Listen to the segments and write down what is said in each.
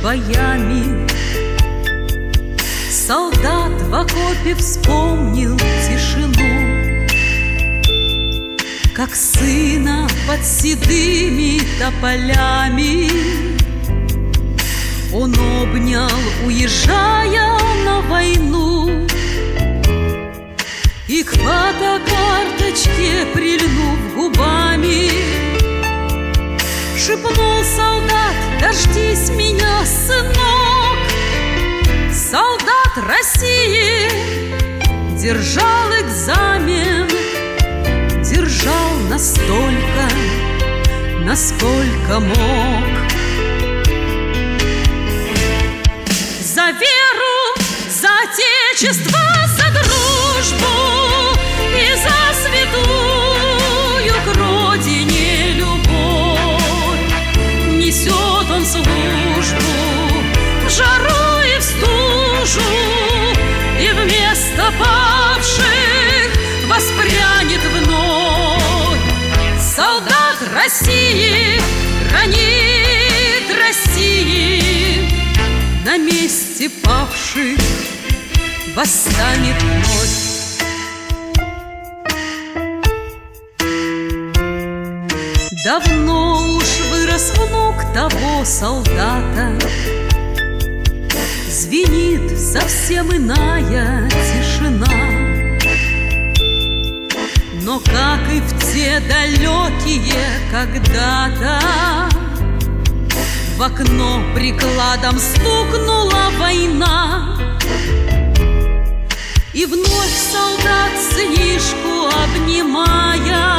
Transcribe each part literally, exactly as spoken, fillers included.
боями. Солдат в окопе вспомнил тишину, как сына под седыми тополями он обнял, уезжая на войну. И к фотокарточке, прильнув губами, шепнул солдат: дождись меня, сынок. Солдат России держал экзамен, держал настолько, насколько мог. За веру, за отечество, за дружбу и за святую к родине любовь несет он службу в жару и в стужу, и вместо павших воспрянет вновь. Солдат России хранит России, на месте павших восстанет вновь. Давно уж вырос внук того солдата, звенит совсем иная тишина. Но как и в те далекие когда-то, в окно прикладом стукнула война. И вновь солдат, сынишку обнимая,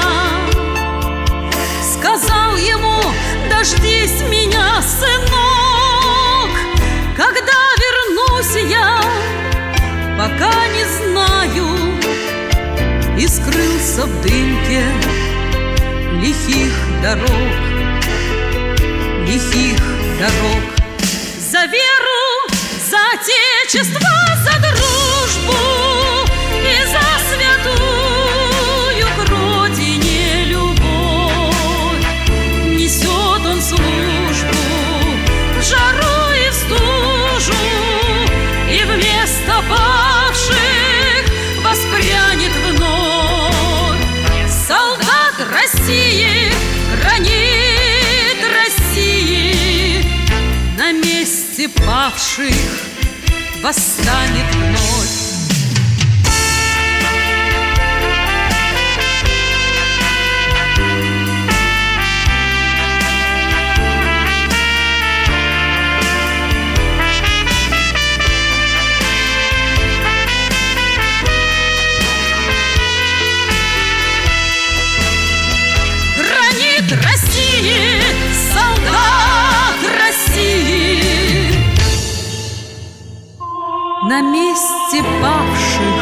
сказал ему: дождись меня, сынок. Когда вернусь я, пока не знаю. И скрылся в дымке лихих дорог, лихих дорог. За веру, за отечество, за дружбу и за святую к родине любовь несет он службу в жару и в стужу, и вместо павших воспрянет вновь. Солдат России хранит России, на месте павших восстанет вновь. России, солдат России, на месте павших